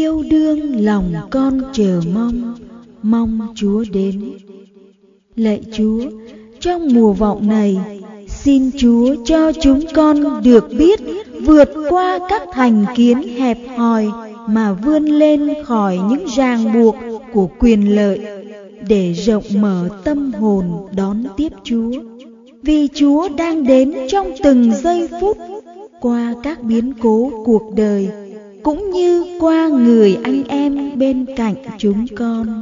Yêu đương lòng con chờ mong, mong Chúa đến. Lạy Chúa, trong mùa vọng này, xin Chúa cho chúng con được biết vượt qua các thành kiến hẹp hòi mà vươn lên khỏi những ràng buộc của quyền lợi, để rộng mở tâm hồn đón tiếp Chúa. Vì Chúa đang đến trong từng giây phút, qua các biến cố cuộc đời, cũng như qua người anh em bên cạnh chúng con.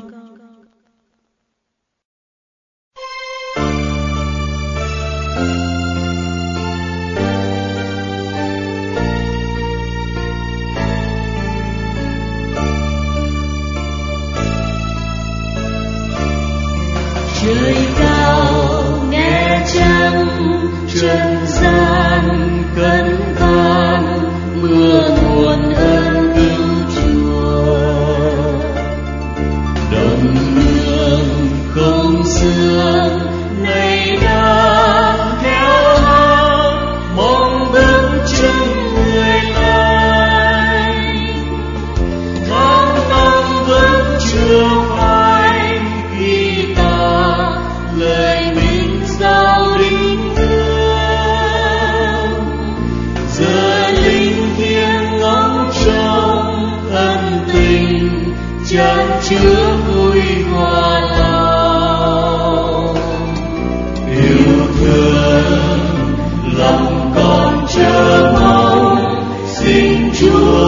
Trời cao nghe trăng, trần gian cẩn than, mưa nguồn ơn cứu Chúa. Đồng nương không xưa nay đã theo hàng, mong bước chân người lành. Tháng năm vẫn chưa phai khi ta lời mình giao đính ước. Giờ linh thiêng ngóng trông ân tình, chan chứa vui hòa lòng. Yêu thương lòng con chờ mong, xin Chúa